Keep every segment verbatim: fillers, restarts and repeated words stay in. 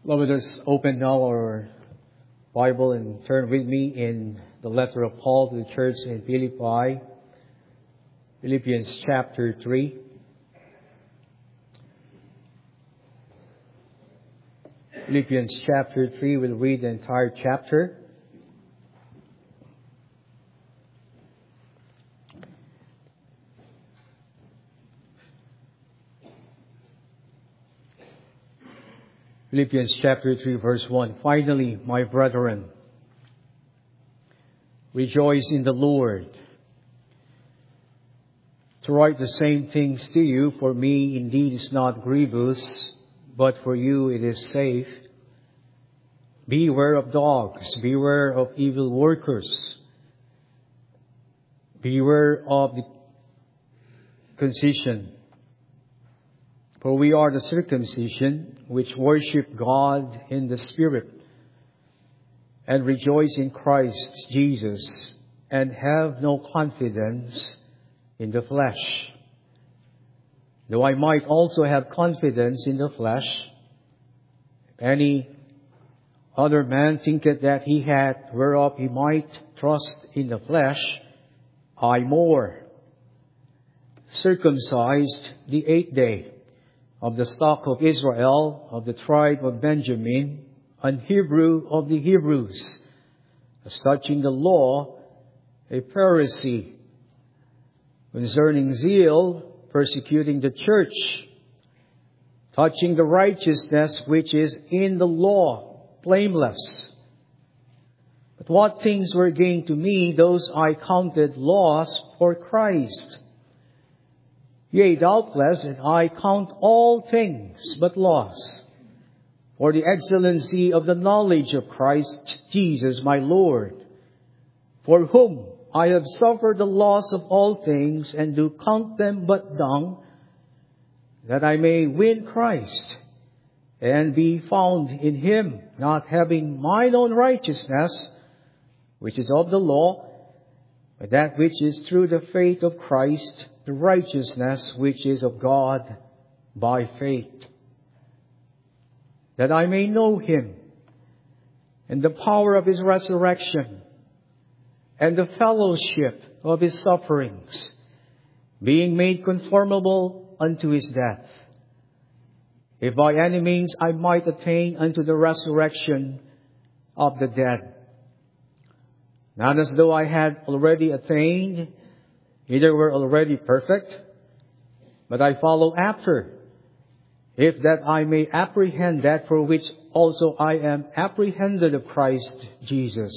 Well, let us open now our Bible and turn with me in the letter of Paul to the church in Philippi, Philippians chapter three. Philippians chapter three, we'll read the entire chapter. Philippians chapter three, verse one. Finally, my brethren, rejoice in the Lord. To write the same things to you, for me indeed is not grievous, but for you it is safe. Beware of dogs, beware of evil workers, beware of the concision. For we are the circumcision which worship God in the Spirit and rejoice in Christ Jesus and have no confidence in the flesh. Though I might also have confidence in the flesh, if any other man thinketh that he hath whereof he might trust in the flesh, I more, circumcised the eighth day, of the stock of Israel, of the tribe of Benjamin, an Hebrew of the Hebrews, as touching the law, a Pharisee, concerning zeal, persecuting the church, touching the righteousness which is in the law, blameless. But what things were gained to me, those I counted loss for Christ. Yea, doubtless, and I count all things but loss, for the excellency of the knowledge of Christ Jesus my Lord, for whom I have suffered the loss of all things, and do count them but dung, that I may win Christ, and be found in Him, not having mine own righteousness, which is of the law, but that which is through the faith of Christ, the righteousness which is of God by faith, that I may know Him, and the power of His resurrection, and the fellowship of His sufferings, being made conformable unto His death, if by any means I might attain unto the resurrection of the dead. Not as though I had already attained, neither were already perfect, but I follow after, if that I may apprehend that for which also I am apprehended of Christ Jesus.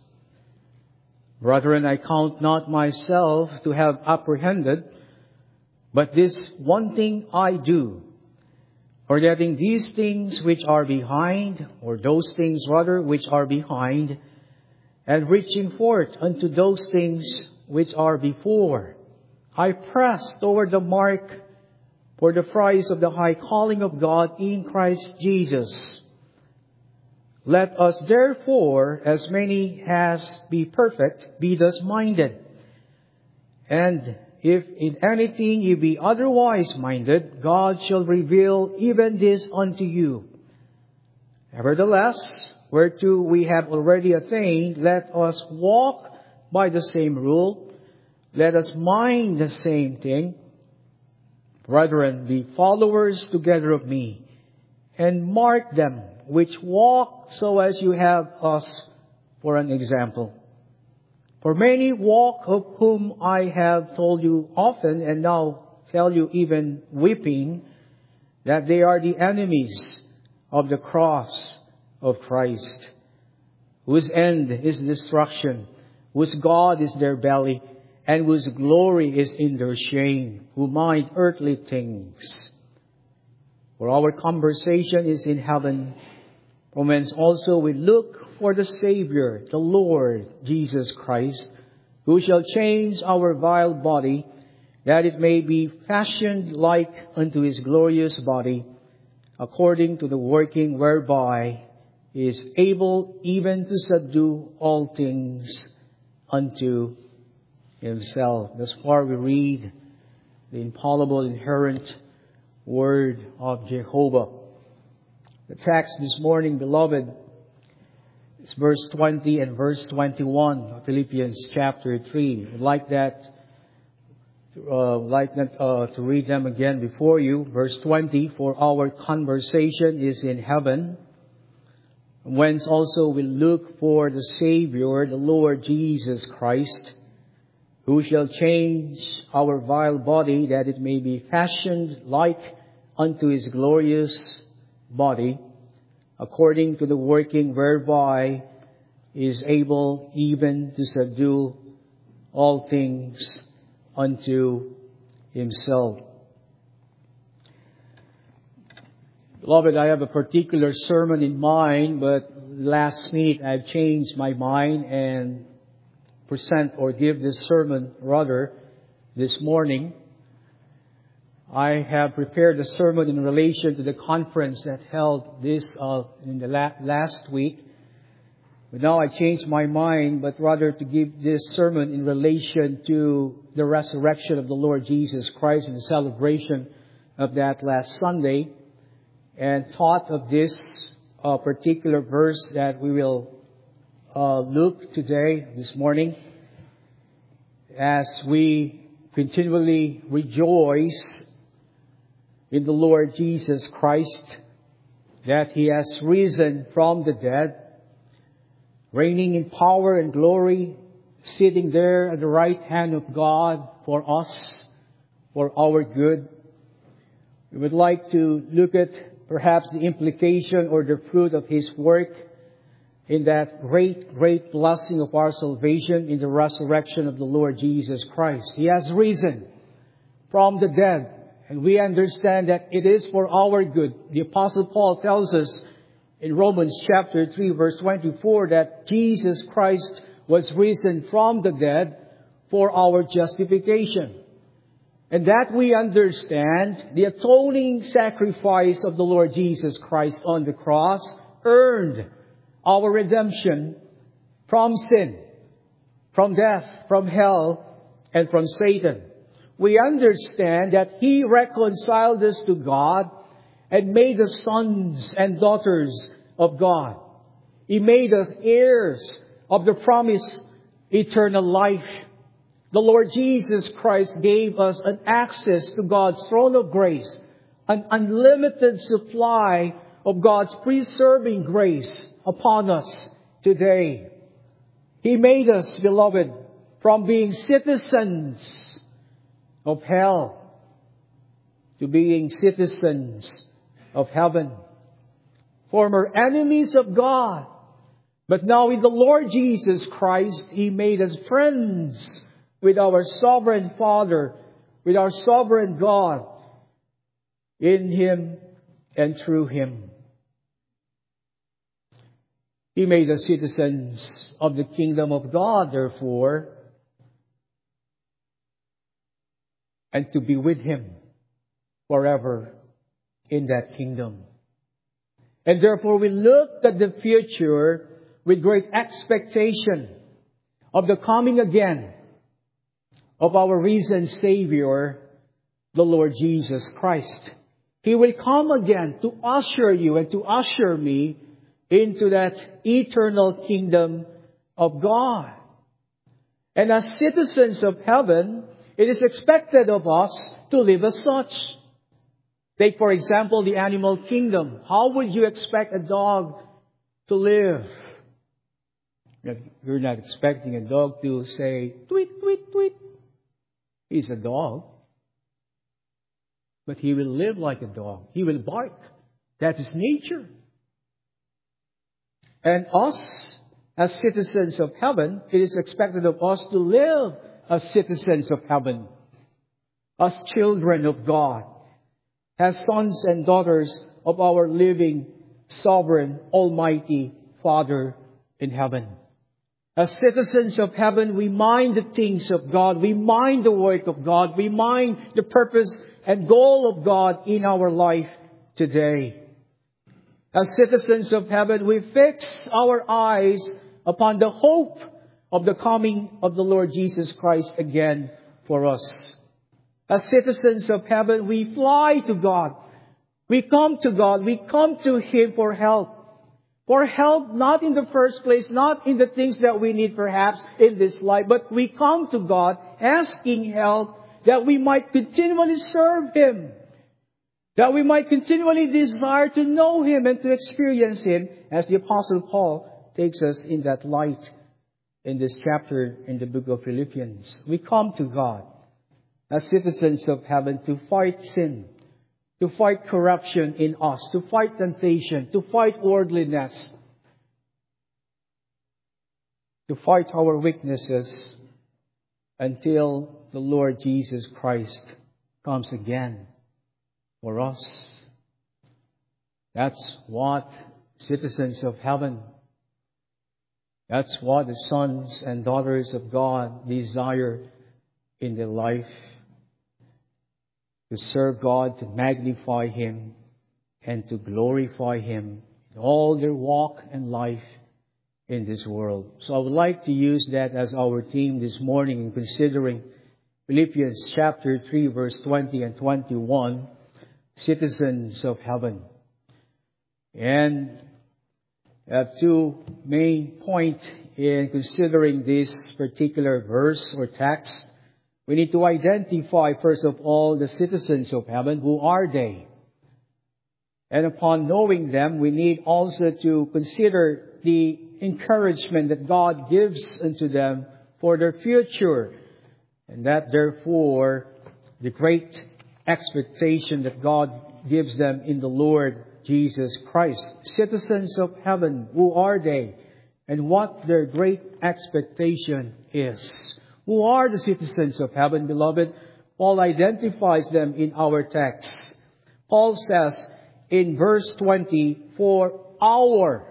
Brethren, I count not myself to have apprehended, but this one thing I do, forgetting these things which are behind, or those things rather which are behind, and reaching forth unto those things which are before, I press toward the mark for the prize of the high calling of God in Christ Jesus. Let us therefore, as many as be perfect, be thus minded. And if in anything ye be otherwise minded, God shall reveal even this unto you. Nevertheless, whereto we have already attained, let us walk by the same rule. Let us mind the same thing. Brethren, be followers together of me, and mark them which walk so as you have us for an example. For many walk, of whom I have told you often, and now tell you even weeping, that they are the enemies of the cross of Christ, whose end is destruction, whose God is their belly, and whose glory is in their shame, who mind earthly things. For our conversation is in heaven, from whence also we look for the Savior, the Lord Jesus Christ, who shall change our vile body, that it may be fashioned like unto His glorious body, according to the working whereby He is able even to subdue all things unto Himself. Thus far we read the infallible, inerrant Word of Jehovah. The text this morning, beloved, is verse twenty and verse twenty-one of Philippians chapter three. I'd like that, uh, like that uh, to read them again before you. Verse twenty, for our conversation is in heaven, whence also we look for the Savior, the Lord Jesus Christ, who shall change our vile body, that it may be fashioned like unto His glorious body, according to the working whereby He is able even to subdue all things unto Himself. Beloved, I have a particular sermon in mind, but last minute I've changed my mind and present or give this sermon rather this morning. I have prepared a sermon in relation to the conference that held this uh, in the la- last week. But now I changed my mind, but rather to give this sermon in relation to the resurrection of the Lord Jesus Christ and the celebration of that last Sunday, and thought of this uh, particular verse that we will uh, look today, this morning, as we continually rejoice in the Lord Jesus Christ, that He has risen from the dead, reigning in power and glory, sitting there at the right hand of God for us, for our good. We would like to look at perhaps the implication or the fruit of His work in that great, great blessing of our salvation in the resurrection of the Lord Jesus Christ. He has risen from the dead. And we understand that it is for our good. The Apostle Paul tells us in Romans chapter three verse twenty-four that Jesus Christ was risen from the dead for our justification. And that we understand the atoning sacrifice of the Lord Jesus Christ on the cross earned our redemption from sin, from death, from hell, and from Satan. We understand that He reconciled us to God and made us sons and daughters of God. He made us heirs of the promised eternal life. The Lord Jesus Christ gave us an access to God's throne of grace, an unlimited supply of God's preserving grace upon us today. He made us, beloved, from being citizens of hell to being citizens of heaven. Former enemies of God, but now in the Lord Jesus Christ, He made us friends with our sovereign Father, with our sovereign God, in Him and through Him. He made us citizens of the kingdom of God, therefore, and to be with Him forever in that kingdom. And therefore we look at the future with great expectation of the coming again of our risen Savior, the Lord Jesus Christ. He will come again to usher you and to usher me into that eternal kingdom of God. And as citizens of heaven, it is expected of us to live as such. Take, for example, the animal kingdom. How would you expect a dog to live? You're not expecting a dog to say, tweet, tweet, tweet. He's a dog. But he will live like a dog. He will bark. That is nature. And us, as citizens of heaven, it is expected of us to live as citizens of heaven, as children of God, as sons and daughters of our living, sovereign, almighty Father in heaven. As citizens of heaven, we mind the things of God. We mind the work of God. We mind the purpose and goal of God in our life today. As citizens of heaven, we fix our eyes upon the hope of the coming of the Lord Jesus Christ again for us. As citizens of heaven, we fly to God We come to God, we come to Him for help. For help, not in the first place, not in the things that we need perhaps in this life, but we come to God asking help that we might continually serve Him. That we might continually desire to know Him and to experience Him, as the Apostle Paul takes us in that light in this chapter in the book of Philippians. We come to God as citizens of heaven to fight sin, to fight corruption in us, to fight temptation, to fight worldliness, to fight our weaknesses until the Lord Jesus Christ comes again for us. That's what citizens of heaven, that's what the sons and daughters of God desire in their life. To serve God, to magnify Him, and to glorify Him in all their walk and life in this world. So I would like to use that as our theme this morning in considering Philippians chapter three, verse twenty and twenty-one, citizens of heaven. And I have two main points in considering this particular verse or text. We need to identify, first of all, the citizens of heaven. Who are they? And upon knowing them, we need also to consider the encouragement that God gives unto them for their future. And that, therefore, the great expectation that God gives them in the Lord Jesus Christ. Citizens of heaven, who are they? And what their great expectation is. Who are the citizens of heaven, beloved? Paul identifies them in our text. Paul says in verse twenty, for our,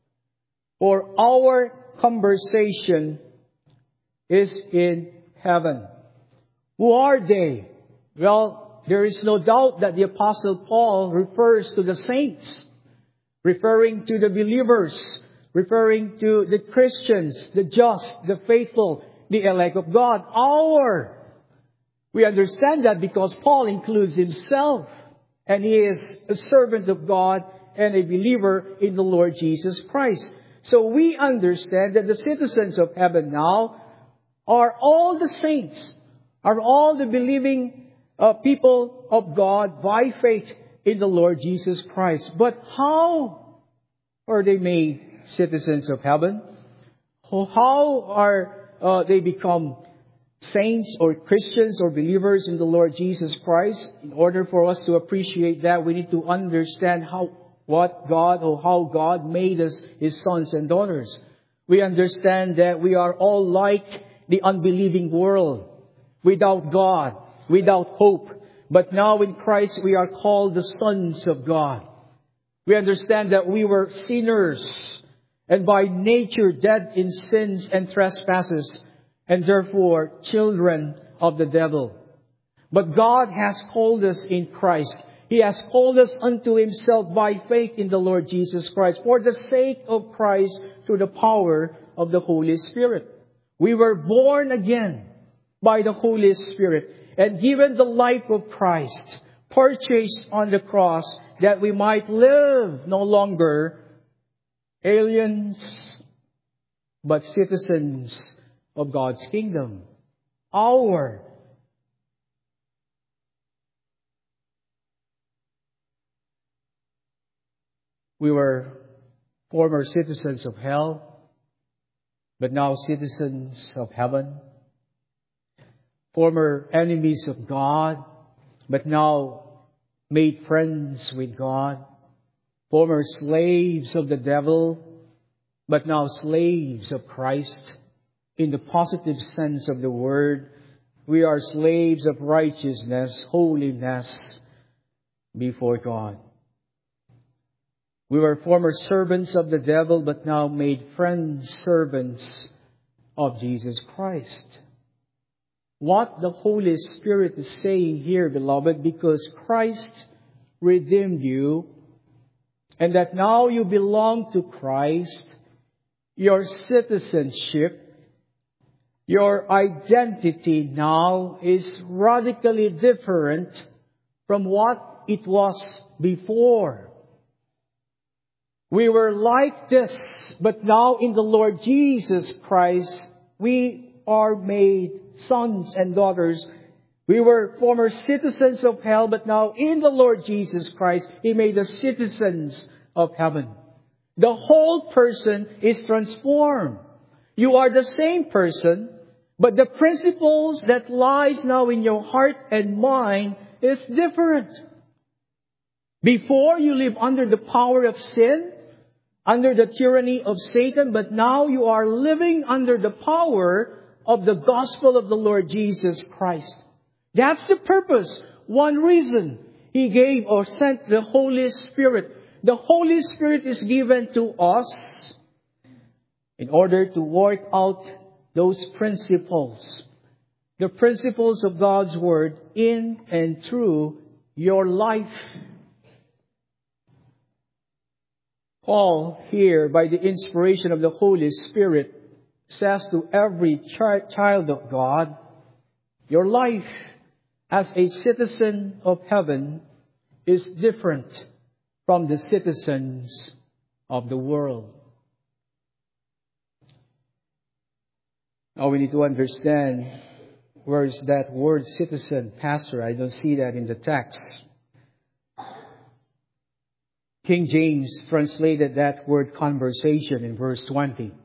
for our conversation is in heaven. Who are they? Well, there is no doubt that the Apostle Paul refers to the saints, referring to the believers, referring to the Christians, the just, the faithful, the elect of God. Our. We understand that because Paul includes himself, and he is a servant of God and a believer in the Lord Jesus Christ. So we understand that the citizens of heaven now are all the saints, are all the believing uh, people of God by faith in the Lord Jesus Christ. But how are they made citizens of heaven? How are uh, they become saints or Christians or believers in the Lord Jesus Christ? In order for us to appreciate that, we need to understand how what God or how God made us His sons and daughters. We understand that we are all like the unbelieving world, without God, without hope. But now in Christ we are called the sons of God. We understand that we were sinners and by nature dead in sins and trespasses, and therefore children of the devil. But God has called us in Christ. He has called us unto Himself by faith in the Lord Jesus Christ, for the sake of Christ, through the power of the Holy Spirit. We were born again by the Holy Spirit and given the life of Christ, purchased on the cross, that we might live no longer aliens, but citizens of God's kingdom. Our. We were former citizens of hell, but now citizens of heaven. Former enemies of God, but now made friends with God. Former slaves of the devil, but now slaves of Christ. In the positive sense of the word, we are slaves of righteousness, holiness before God. We were former servants of the devil, but now made friends, servants of Jesus Christ. What the Holy Spirit is saying here, beloved, because Christ redeemed you, and that now you belong to Christ, your citizenship, your identity now is radically different from what it was before. We were like this, but now in the Lord Jesus Christ, we are made sons and daughters. We were former citizens of hell, but now in the Lord Jesus Christ, He made us citizens of heaven. The whole person is transformed. You are the same person, but the principles that lies now in your heart and mind is different. Before, you live under the power of sin, under the tyranny of Satan, but now you are living under the power of the gospel of the Lord Jesus Christ. That's the purpose. One reason He gave or sent the Holy Spirit. The Holy Spirit is given to us in order to work out those principles. The principles of God's Word in and through your life. Paul here, by the inspiration of the Holy Spirit, says to every chi- child of God, your life as a citizen of heaven is different from the citizens of the world. Now we need to understand, where is that word citizen, pastor? I don't see that in the text. King James translated that word conversation in verse twenty.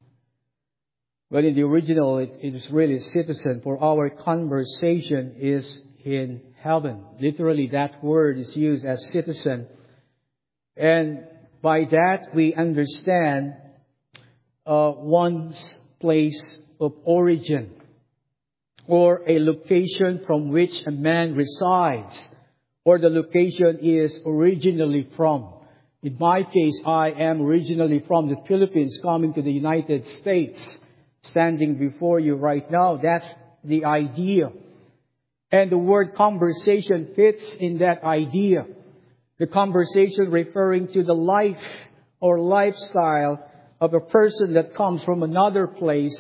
But in the original, it, it is really citizen, for our conversation is in heaven. Literally, that word is used as citizen. And by that, we understand uh, one's place of origin, or a location from which a man resides, or the location is originally from. In my case, I am originally from the Philippines, coming to the United States. Standing before you right now, that's the idea. And the word conversation fits in that idea. The conversation referring to the life or lifestyle of a person that comes from another place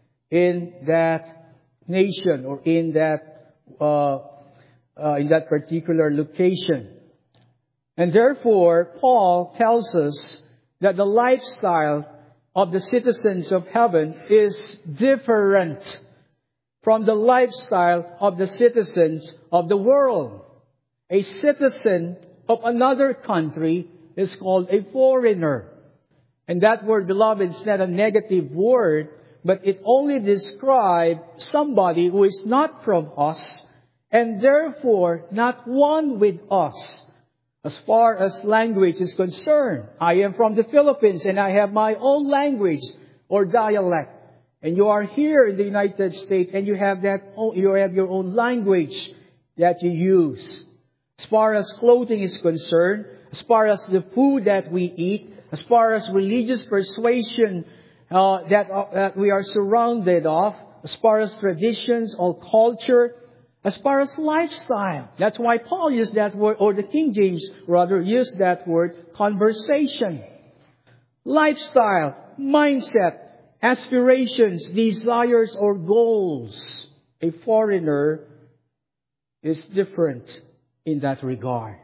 in that nation or in that uh, uh, in that particular location. And therefore, Paul tells us that the lifestyle of the citizens of heaven is different from the lifestyle of the citizens of the world. A citizen of another country is called a foreigner. And that word, beloved, is not a negative word, but it only describes somebody who is not from us and therefore not one with us. As far as language is concerned, I am from the Philippines and I have my own language or dialect. And you are here in the United States and you have that, you have your own language that you use. As far as clothing is concerned, as far as the food that we eat, as far as religious persuasion uh, that, uh, that we are surrounded of, as far as traditions or culture, as far as lifestyle. That's why Paul used that word, or the King James rather used that word, conversation. Lifestyle, mindset, aspirations, desires, or goals. A foreigner is different in that regard.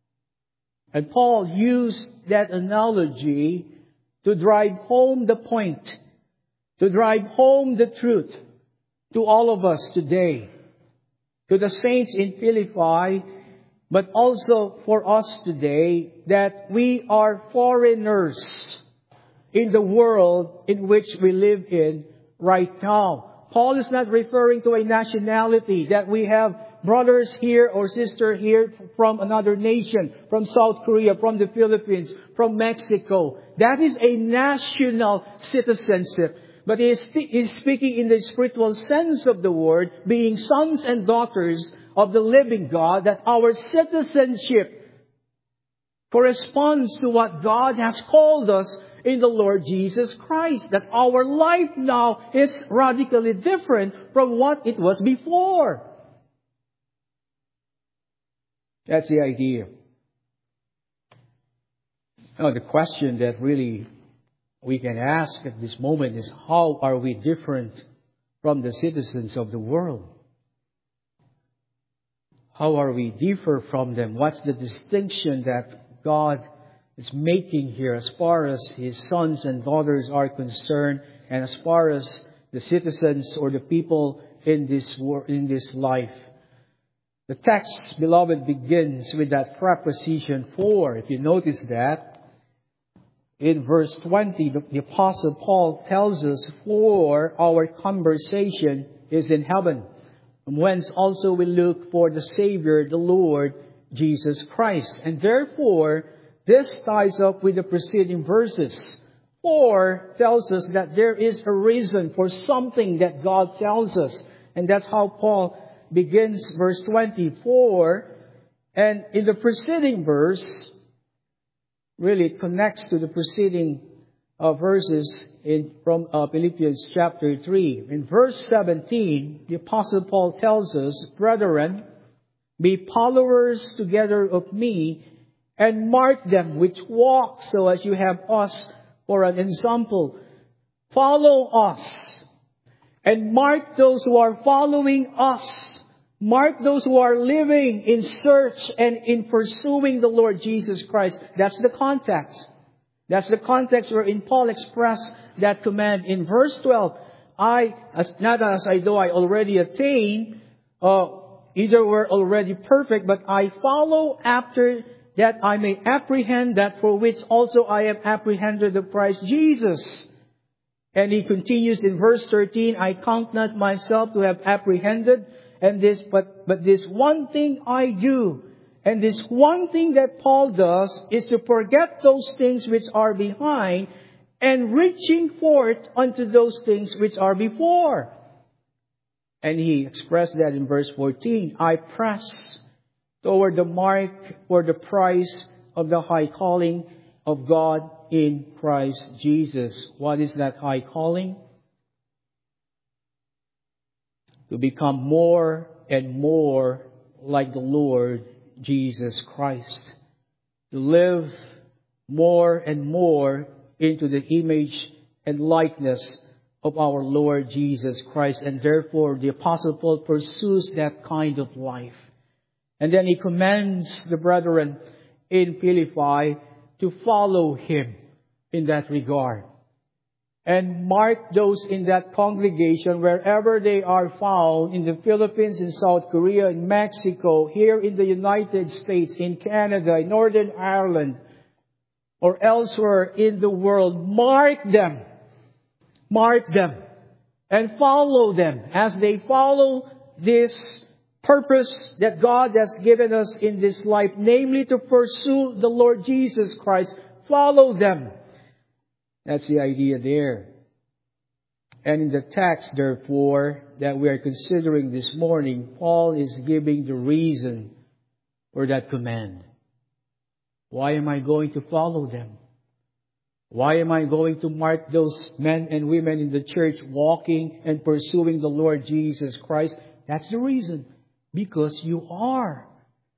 And Paul used that analogy to drive home the point, to drive home the truth to all of us today. To the saints in Philippi, but also for us today, that we are foreigners in the world in which we live in right now. Paul is not referring to a nationality, that we have brothers here or sisters here from another nation, from South Korea, from the Philippines, from Mexico. That is a national citizenship. But he is speaking in the spiritual sense of the word, being sons and daughters of the living God, that our citizenship corresponds to what God has called us in the Lord Jesus Christ. That our life now is radically different from what it was before. That's the idea. Now, the question that really we can ask at this moment is, how are we different from the citizens of the world? How are we differ from them? What's the distinction that God is making here as far as His sons and daughters are concerned, and as far as the citizens or the people in this world, in this life? The text, beloved, begins with that preposition for. If you notice that, in verse twenty, the, the Apostle Paul tells us, for our conversation is in heaven, whence also we look for the Savior, the Lord Jesus Christ. And therefore, this ties up with the preceding verses. For tells us that there is a reason for something that God tells us. And that's how Paul begins verse twenty-four. And in the preceding verse, really it connects to the preceding uh, verses in from uh, Philippians chapter three. In verse seventeen, the Apostle Paul tells us, brethren, be followers together of me, and mark them which walk so as you have us for an example. Follow us. And mark those who are following us. Mark those who are living in search and in pursuing the Lord Jesus Christ. That's the context. That's the context wherein Paul expressed that command in verse twelve. I, as, not as I though I already attain, uh, either we're already perfect, but I follow after that I may apprehend that for which also I have apprehended the Christ Jesus. And he continues in verse thirteen, I count not myself to have apprehended, and this, but, but this one thing I do. And this one thing that Paul does is to forget those things which are behind and reaching forth unto those things which are before. And he expressed that in verse fourteen, I press toward the mark for the prize of the high calling of God in Christ Jesus. What is that high calling? To become more and more like the Lord Jesus Christ. To live more and more into the image and likeness of our Lord Jesus Christ. And therefore, the Apostle Paul pursues that kind of life. And then he commands the brethren in Philippi to follow him in that regard. And mark those in that congregation wherever they are found, in the Philippines, in South Korea, in Mexico, here in the United States, in Canada, in Northern Ireland, or elsewhere in the world. Mark them. Mark them. And follow them as they follow this purpose that God has given us in this life, namely to pursue the Lord Jesus Christ. Follow them. That's the idea there. And in the text, therefore, that we are considering this morning, Paul is giving the reason for that command. Why am I going to follow them? Why am I going to mark those men and women in the church walking and pursuing the Lord Jesus Christ? That's the reason. Because you are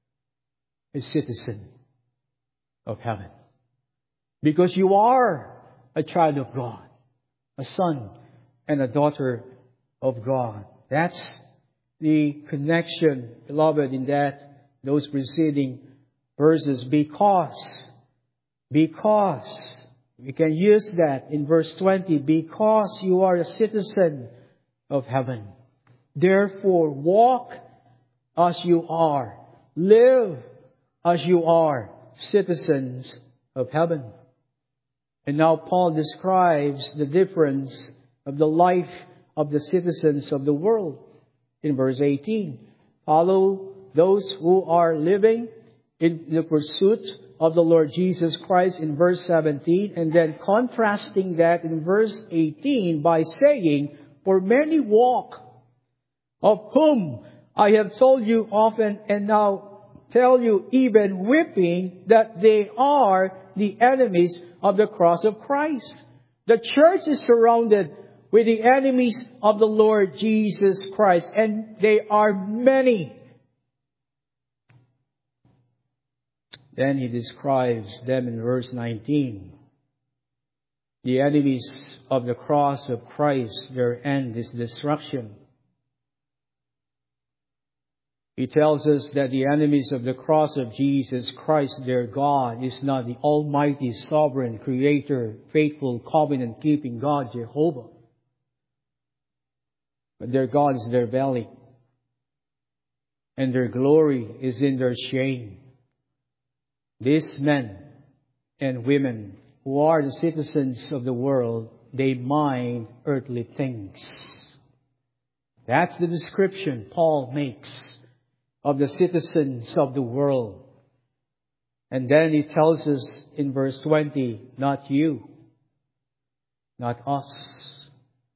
a citizen of heaven. Because you are a child of God, a son and a daughter of God. That's the connection, beloved, in that, those preceding verses. Because, because, we can use that in verse twenty, because you are a citizen of heaven. Therefore, walk as you are. Live as you are, citizens of heaven. And now Paul describes the difference of the life of the citizens of the world. In verse eighteen, follow those who are living in the pursuit of the Lord Jesus Christ in verse seventeen, and then contrasting that in verse eighteen by saying, for many walk, of whom I have told you often and now tell you even weeping, that they are the enemies of the cross of Christ. The church is surrounded with the enemies of the Lord Jesus Christ, and they are many. Then he describes them in verse nineteen. The enemies of the cross of Christ, their end is destruction. He tells us that the enemies of the cross of Jesus Christ, their God, is not the almighty, sovereign, creator, faithful, covenant-keeping God, Jehovah. But their God is their belly. And their glory is in their shame. These men and women who are the citizens of the world, they mind earthly things. That's the description Paul makes of the citizens of the world. And then he tells us in verse twenty, not you, not us,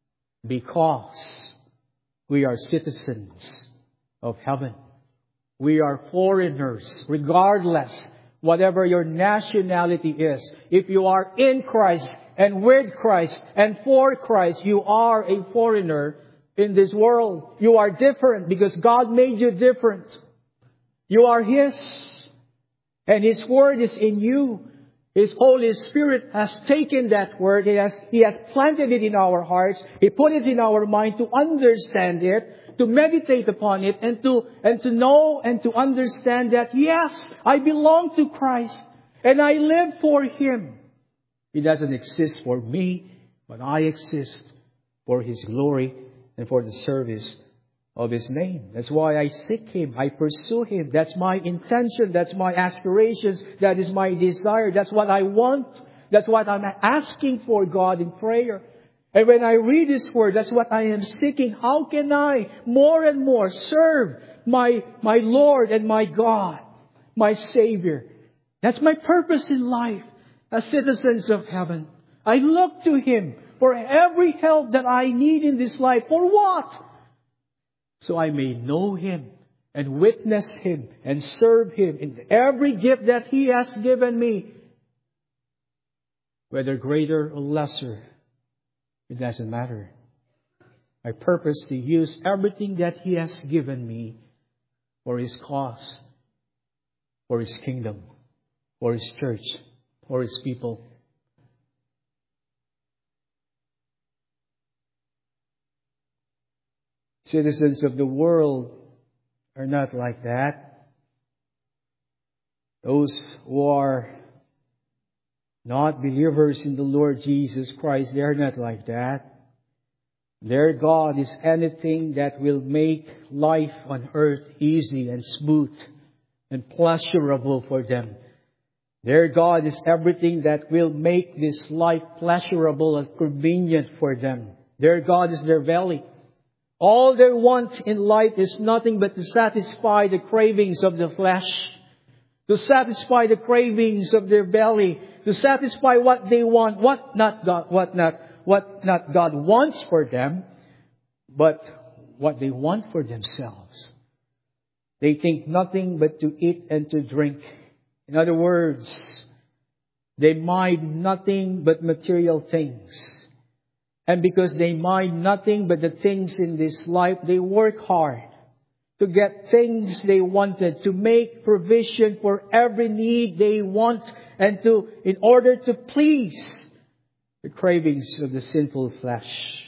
because we are citizens of heaven. We are foreigners, regardless whatever your nationality is. If you are in Christ and with Christ and for Christ, you are a foreigner in this world. You are different because God made you different. You are His. And His Word is in you. His Holy Spirit has taken that Word. He has, He has planted it in our hearts. He put it in our mind to understand it, to meditate upon it, and to, and to know and to understand that, yes, I belong to Christ and I live for Him. He doesn't exist for me, but I exist for His glory and for the service of His name. That's why I seek Him. I pursue Him. That's my intention. That's my aspirations. That is my desire. That's what I want. That's what I'm asking for God in prayer. And when I read His Word, that's what I am seeking. How can I more and more serve my, my Lord and my God, my Savior? That's my purpose in life as citizens of heaven. I look to Him for every help that I need in this life. For what? So I may know Him and witness Him and serve Him in every gift that He has given me. Whether greater or lesser, it doesn't matter. I purpose to use everything that He has given me for His cause, for His kingdom, for His church, for His people. Citizens of the world are not like that. Those who are not believers in the Lord Jesus Christ, they are not like that. Their God is anything that will make life on earth easy and smooth and pleasurable for them. Their God is everything that will make this life pleasurable and convenient for them. Their God is their belly. All they want in life is nothing but to satisfy the cravings of the flesh, to satisfy the cravings of their belly, to satisfy what they want, what not God, what not, what not God wants for them, but what they want for themselves. They think nothing but to eat and to drink. In other words, they mind nothing but material things. And because they mind nothing but the things in this life, they work hard to get things they wanted, to make provision for every need they want, and to, in order to please the cravings of the sinful flesh.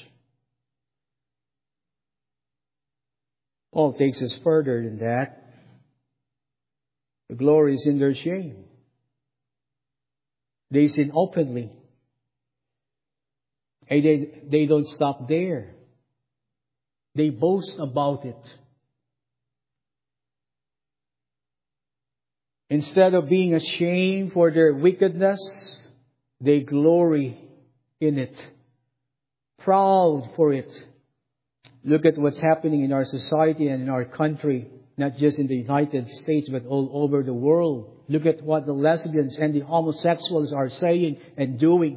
Paul takes us further than that. The glory is in their shame. They sin openly. And they, they don't stop there. They boast about it. Instead of being ashamed for their wickedness, they glory in it. Proud for it. Look at what's happening in our society and in our country, not just in the United States, but all over the world. Look at what the lesbians and the homosexuals are saying and doing.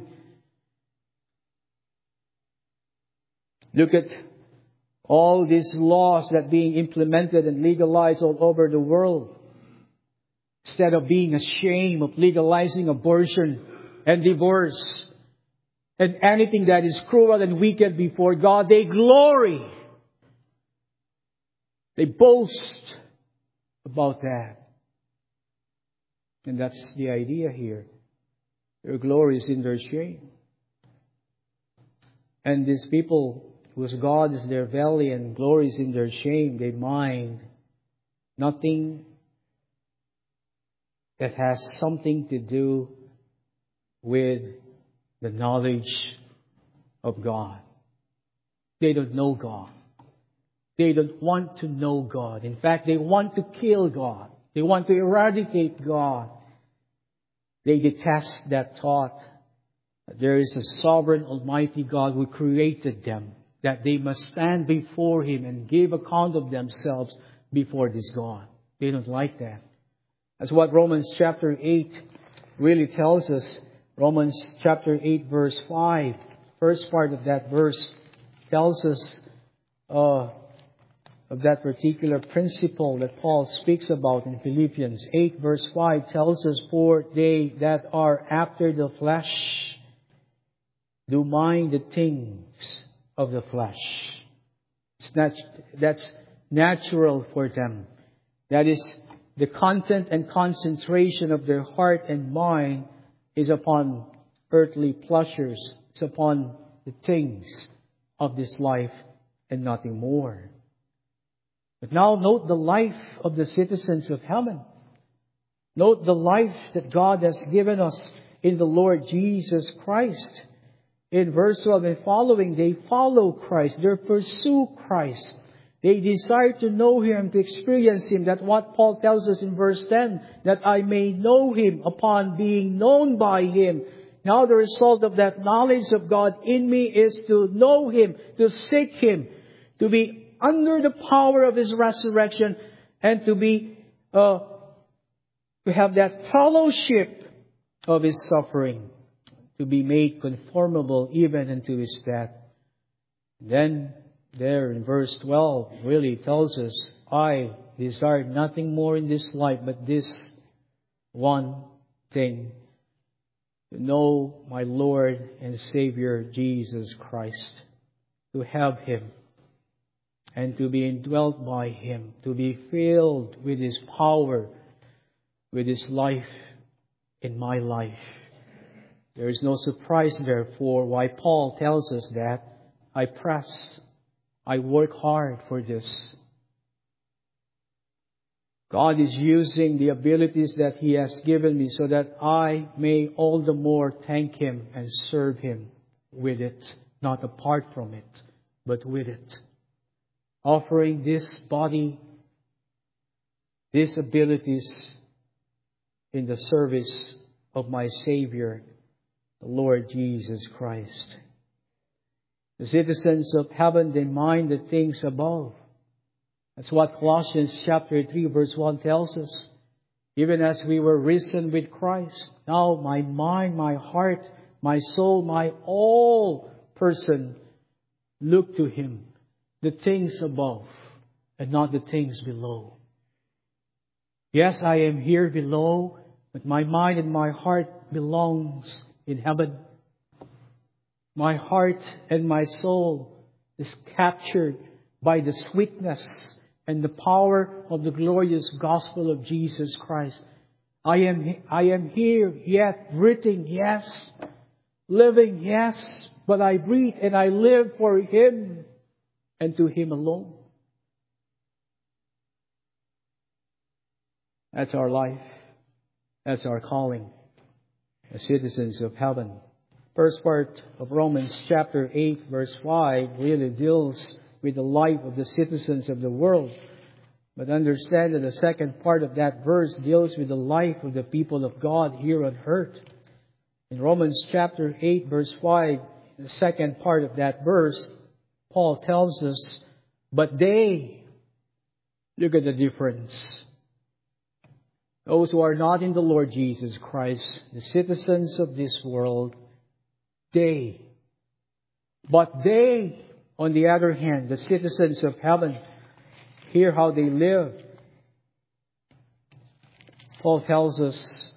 Look at all these laws that are being implemented and legalized all over the world. Instead of being ashamed of legalizing abortion and divorce and anything that is cruel and wicked before God, they glory. They boast about that. And that's the idea here. Their glory is in their shame. And these people whose God is their belly and glories in their shame, they mind Nothing that has something to do with the knowledge of God. They don't know God. They don't want to know God. In fact, they want to kill God. They want to eradicate God. They detest that thought that there is a sovereign, almighty God who created them, that they must stand before Him and give account of themselves before this God. They don't like that. That's what Romans chapter eight really tells us. Romans chapter eight verse five, first part of that verse tells us uh, of that particular principle that Paul speaks about in Philippians. eight verse five tells us, for they that are after the flesh do mind the things of the flesh. It's not, that's natural for them. That is, the content and concentration of their heart and mind is upon earthly pleasures. It's upon the things of this life and nothing more. But now note the life of the citizens of heaven. Note the life that God has given us in the Lord Jesus Christ. In verse twelve and following, they follow Christ. They pursue Christ. They desire to know Him, to experience Him. That's what Paul tells us in verse ten, that I may know Him upon being known by Him. Now the result of that knowledge of God in me is to know Him, to seek Him, to be under the power of His resurrection, and to be, uh, to have that fellowship of His suffering, to be made conformable even unto His death. Then, there in verse twelve really tells us, I desire nothing more in this life but this one thing, to know my Lord and Savior Jesus Christ, to have Him and to be indwelt by Him, to be filled with His power, with His life in my life. There is no surprise, therefore, why Paul tells us that I press, I work hard for this. God is using the abilities that He has given me so that I may all the more thank Him and serve Him with it, not apart from it, but with it. Offering this body, these abilities in the service of my Savior, the Lord Jesus Christ. The citizens of heaven, they mind the things above. That's what Colossians chapter three verse one tells us. Even as we were risen with Christ, now my mind, my heart, my soul, my all person look to Him. The things above and not the things below. Yes, I am here below, but my mind and my heart belongs in heaven. My heart and my soul is captured by the sweetness and the power of the glorious gospel of Jesus Christ. I am, I am here, yet breathing, yes. Living, yes. But I breathe and I live for Him and to Him alone. That's our life. That's our calling as citizens of heaven. First part of Romans chapter eight verse five really deals with the life of the citizens of the world. But understand that the second part of that verse deals with the life of the people of God here on earth. In Romans chapter eight verse five, the second part of that verse, Paul tells us, but they, look at the difference. Those who are not in the Lord Jesus Christ, the citizens of this world, they. But they, on the other hand, the citizens of heaven, hear how they live. Paul tells us,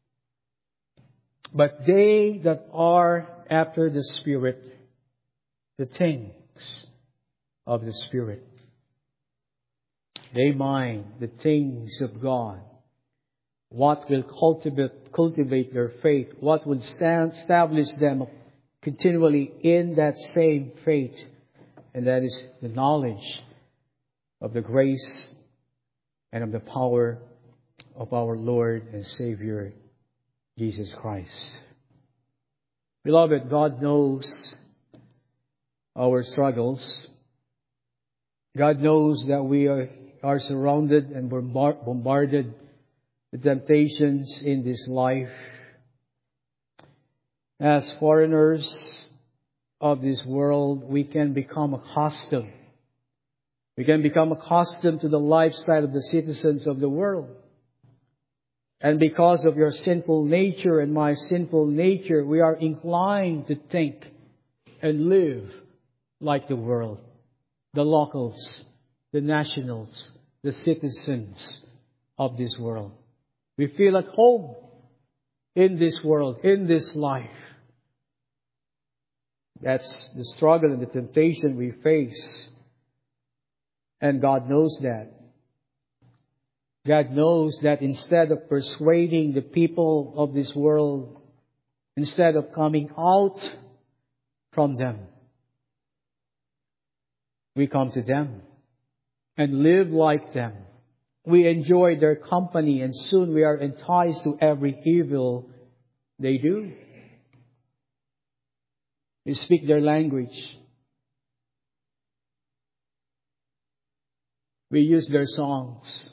but they that are after the Spirit, the things of the Spirit. They mind the things of God. What will cultivate, cultivate their faith? What will stand, establish them continually in that same faith? And that is the knowledge of the grace and of the power of our Lord and Savior, Jesus Christ. Beloved, God knows our struggles. God knows that we are, are surrounded and bombarded with temptations in this life. As foreigners of this world, we can become accustomed. We can become accustomed to the lifestyle of the citizens of the world. And because of your sinful nature and my sinful nature, we are inclined to think and live like the world, the locals, the nationals, the citizens of this world. We feel at home in this world, in this life. That's the struggle and the temptation we face. And God knows that. God knows that instead of persuading the people of this world, instead of coming out from them, we come to them and live like them. We enjoy their company, and soon we are enticed to every evil they do. We speak their language. We use their songs.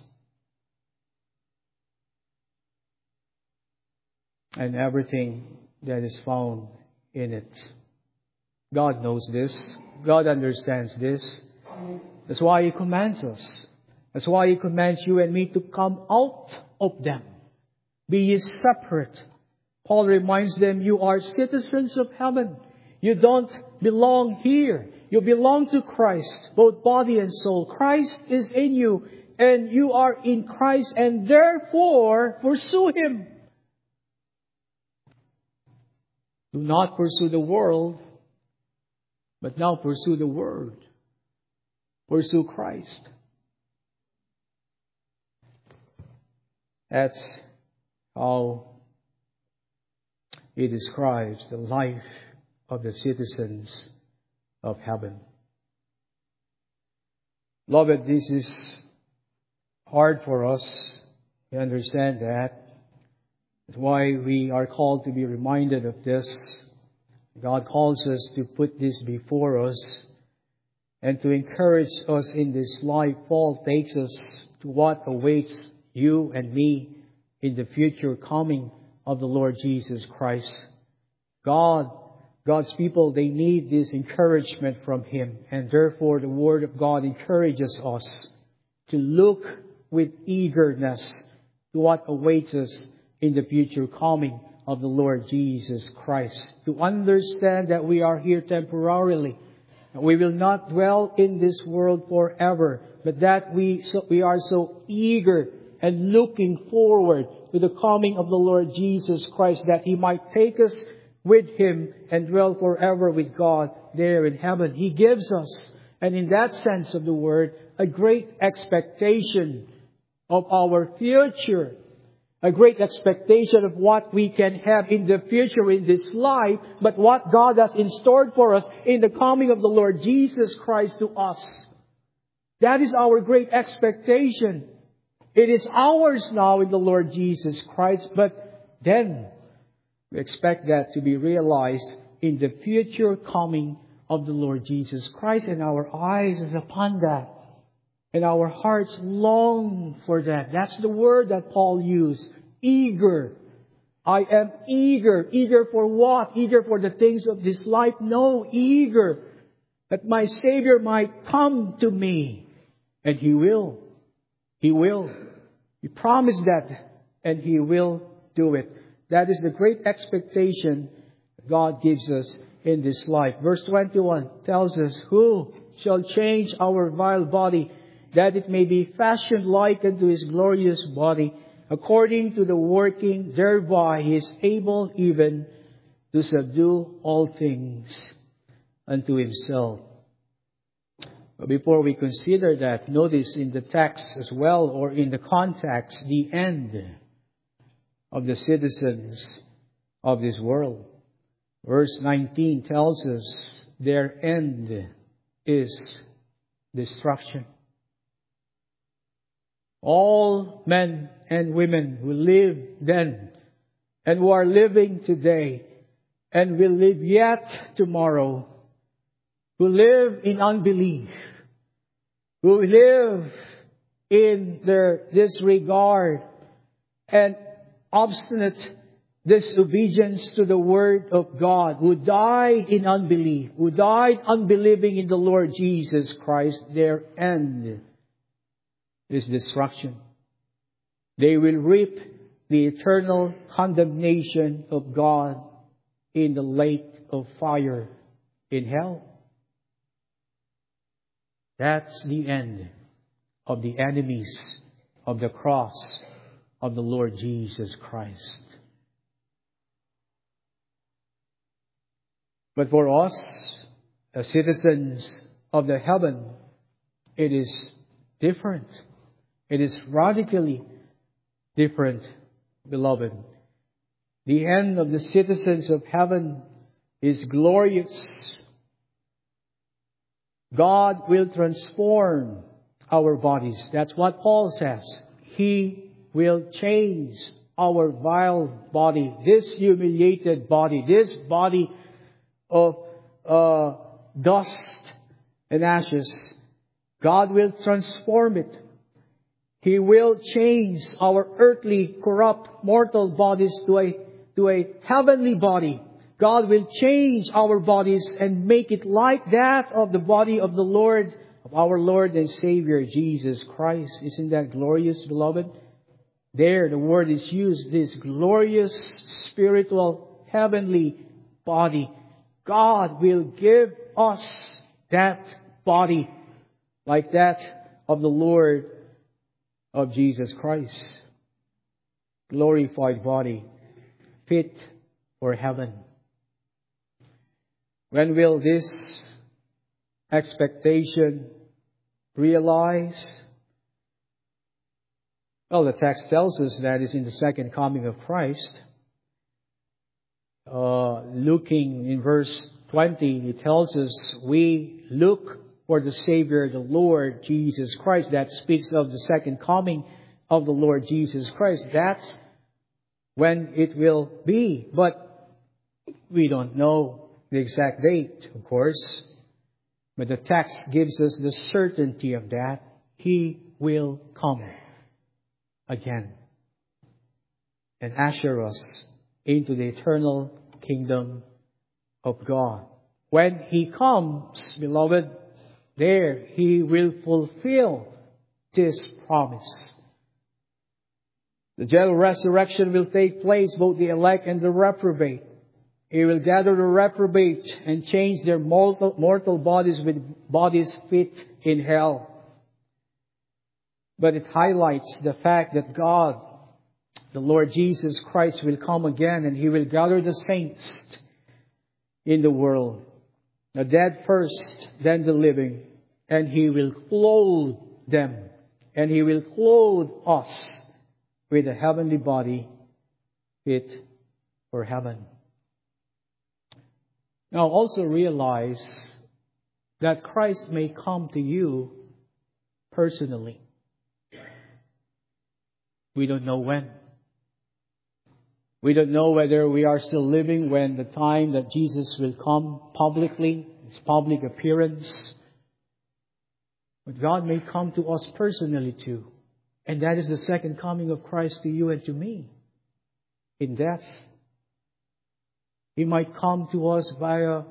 And everything that is found in it. God knows this. God understands this. That's why He commands us. That's why He commands you and me to come out of them. Be ye separate. Paul reminds them, you are citizens of heaven. You don't belong here. You belong to Christ, both body and soul. Christ is in you, and you are in Christ, and therefore pursue Him. Do not pursue the world, but now pursue the Word. Pursue Christ. That's how it describes the life of the citizens of heaven. Beloved, this is hard for us. We understand that. That's why we are called to be reminded of this. God calls us to put this before us and to encourage us in this life. Paul takes us to what awaits you and me in the future coming of the Lord Jesus Christ. God, God's people, they need this encouragement from Him. And therefore, the Word of God encourages us to look with eagerness to what awaits us in the future coming of the Lord Jesus Christ. To understand that we are here temporarily. We will not dwell in this world forever. But that we, so, we are so eager and looking forward to the coming of the Lord Jesus Christ, that He might take us with Him and dwell forever with God there in heaven. He gives us, and in that sense of the word, a great expectation of our future. A great expectation of what we can have in the future in this life, but what God has in store for us in the coming of the Lord Jesus Christ to us. That is our great expectation. It is ours now in the Lord Jesus Christ, but then we expect that to be realized in the future coming of the Lord Jesus Christ, and our eyes is upon that. And our hearts long for that. That's the word that Paul used. Eager. I am eager. Eager for what? Eager for the things of this life? No, eager that my Savior might come to me. And He will. He will. He promised that, and He will do it. That is the great expectation God gives us in this life. Verse twenty-one tells us, who shall change our vile body, that it may be fashioned like unto His glorious body, according to the working thereby He is able even to subdue all things unto Himself. But before we consider that, notice in the text as well, or in the context, the end of the citizens of this world. Verse nineteen tells us their end is destruction. All men and women who lived then and who are living today and will live yet tomorrow, who live in unbelief, who live in their disregard and obstinate disobedience to the Word of God, who died in unbelief, who died unbelieving in the Lord Jesus Christ, their end is destruction. They will reap the eternal condemnation of God in the lake of fire in hell. That's the end of the enemies of the cross of the Lord Jesus Christ. But for us, as citizens of the heaven, it is different. It is radically different, beloved. The end of the citizens of heaven is glorious. God will transform our bodies. That's what Paul says. He will change our vile body, this humiliated body, this body of uh, dust and ashes. God will transform it. He will change our earthly, corrupt, mortal bodies to a, to a heavenly body. God will change our bodies and make it like that of the body of the Lord, of our Lord and Savior, Jesus Christ. Isn't that glorious, beloved? There, the word is used, this glorious, spiritual, heavenly body. God will give us that body like that of the Lord of Jesus Christ. Glorified body, fit for heaven. When will this expectation realize? Well, the text tells us that is in the second coming of Christ. Uh, looking in verse twenty, it tells us we look for the Savior, the Lord Jesus Christ. That speaks of the second coming of the Lord Jesus Christ. That's when it will be. But we don't know the exact date, of course. But the text gives us the certainty of that. He will come again and usher us into the eternal kingdom of God. When He comes, beloved, there He will fulfill this promise. The general resurrection will take place, both the elect and the reprobate. He will gather the reprobate and change their mortal, mortal bodies with bodies fit in hell. But it highlights the fact that God, the Lord Jesus Christ, will come again and He will gather the saints in the world. The dead first, then the living. And He will clothe them. And He will clothe us with a heavenly body fit for heaven. Now also realize that Christ may come to you personally. We don't know when. We don't know whether we are still living when the time that Jesus will come publicly, His public appearance. But God may come to us personally too. And that is the second coming of Christ to you and to me. In death. He might come to us via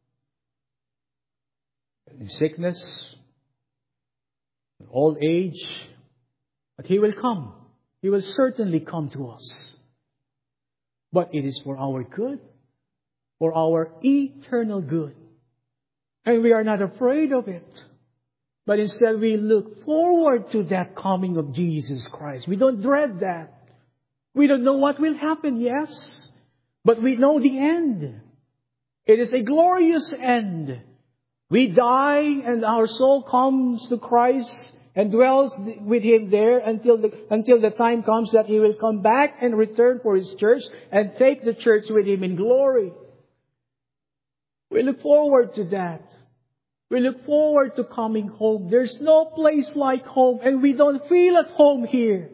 in sickness, old age. But He will come. He will certainly come to us. But it is for our good. For our eternal good. And we are not afraid of it. But instead we look forward to that coming of Jesus Christ. We don't dread that. We don't know what will happen, yes. But we know the end. It is a glorious end. We die and our soul comes to Christ and dwells with Him there until the, until the time comes that He will come back and return for His church and take the church with Him in glory. We look forward to that. We look forward to coming home. There's no place like home, and we don't feel at home here.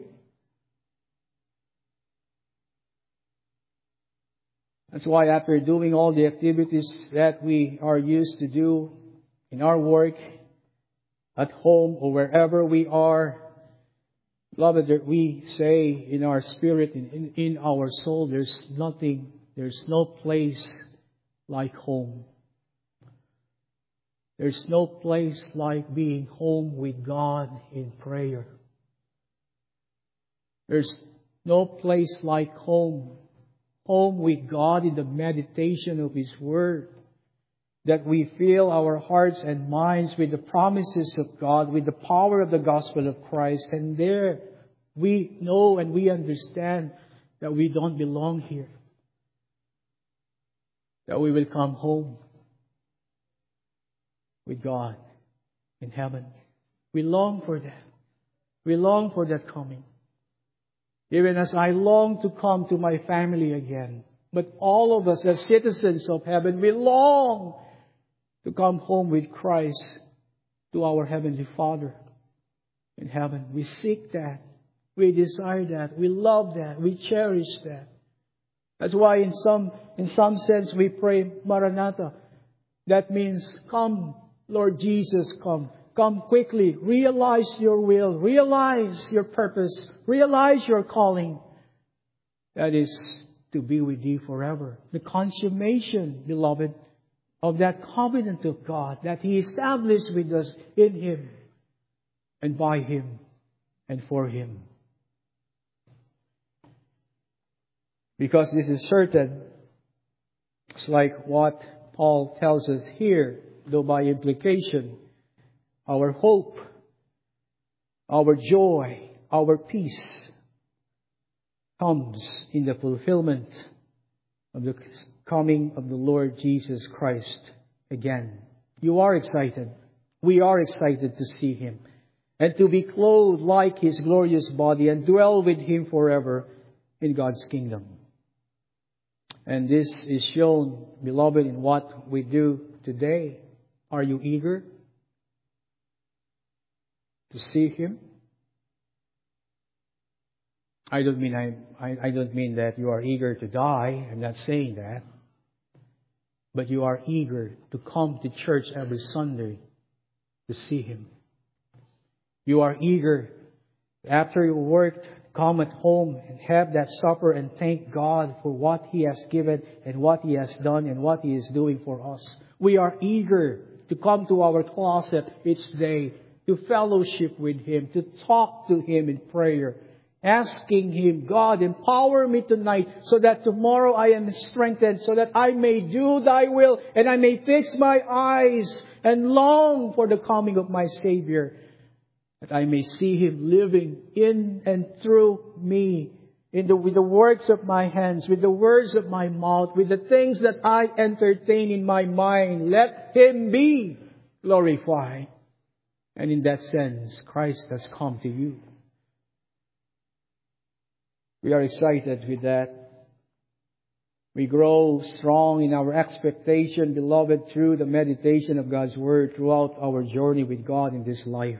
That's why after doing all the activities that we are used to do in our work, at home, or wherever we are, beloved, that we say in our spirit, in, in, in our soul, there's nothing, there's no place like home. There's no place like being home with God in prayer. There's no place like home. Home with God in the meditation of His Word. That we fill our hearts and minds with the promises of God, with the power of the gospel of Christ. And there we know and we understand that we don't belong here. That we will come home with God in heaven. We long for that. We long for that coming. Even as I long to come to my family again. But all of us as citizens of heaven, we long to come home with Christ to our Heavenly Father in heaven. We seek that. We desire that. We love that. We cherish that. That's why in some, in some sense we pray, Maranatha. That means, come, Lord Jesus, come. Come quickly. Realize your will. Realize your purpose. Realize your calling. That is to be with you forever. The consummation, beloved, of that covenant of God that He established with us in Him and by Him and for Him. Because this is certain, it's like what Paul tells us here, though by implication, our hope, our joy, our peace comes in the fulfillment of the coming of the Lord Jesus Christ again. You are excited. We are excited to see Him and to be clothed like His glorious body and dwell with Him forever in God's kingdom. And this is shown, beloved, in what we do today. Are you eager to see Him? I don't mean I, I, I don't mean that you are eager to die. I'm not saying that. But you are eager to come to church every Sunday to see Him. You are eager, after your work, come at home and have that supper and thank God for what He has given and what He has done and what He is doing for us. We are eager to come to our closet each day, to fellowship with Him, to talk to Him in prayer, asking Him, God, empower me tonight so that tomorrow I am strengthened, so that I may do Thy will and I may fix my eyes and long for the coming of my Savior, that I may see Him living in and through me, in the, with the works of my hands, with the words of my mouth, with the things that I entertain in my mind. Let Him be glorified. And in that sense, Christ has come to you. We are excited with that. We grow strong in our expectation, beloved, through the meditation of God's Word throughout our journey with God in this life.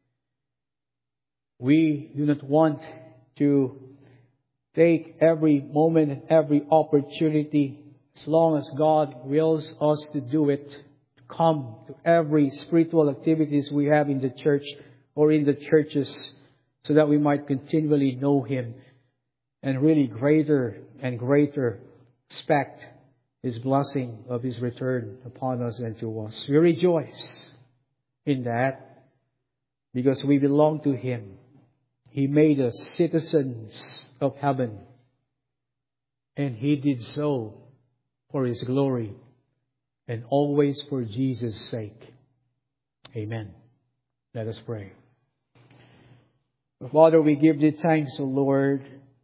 We do not want to take every moment and every opportunity, as long as God wills us to do it, to come to every spiritual activities we have in the church or in the churches, so that we might continually know Him and really greater and greater expect His blessing of His return upon us and to us. We rejoice in that because we belong to Him. He made us citizens of heaven, and He did so for His glory and always for Jesus' sake. Amen. Let us pray. Father, we give Thee thanks, O Lord,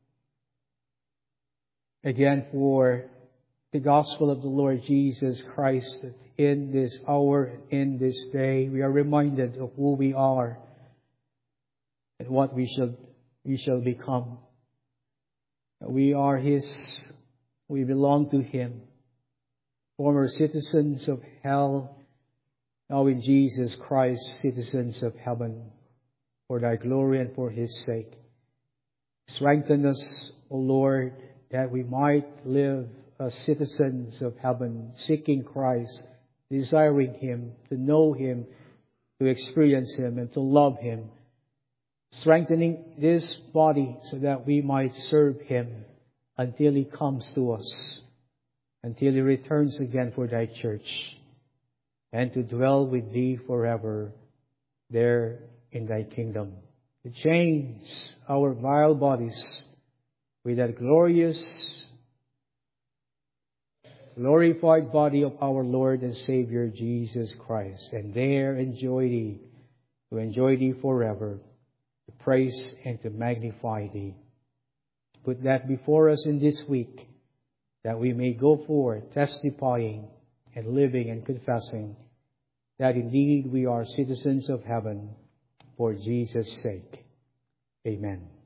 again for the gospel of the Lord Jesus Christ. That in this hour, in this day, we are reminded of who we are and what we shall we shall become. We are His. We belong to Him. Former citizens of hell, now in Jesus Christ, citizens of heaven, for thy glory and for his sake. Strengthen us, O Lord, that we might live as citizens of heaven, seeking Christ, desiring him, to know him, to experience him, and to love him. Strengthening this body so that we might serve him until he comes to us, until he returns again for thy church, and to dwell with thee forever there in thy kingdom. To change our vile bodies with that glorious, glorified body of our Lord and Savior Jesus Christ, and there enjoy thee, to enjoy thee forever, to praise and to magnify thee. Put that before us in this week, that we may go forth testifying and living and confessing that indeed we are citizens of heaven for Jesus' sake. Amen.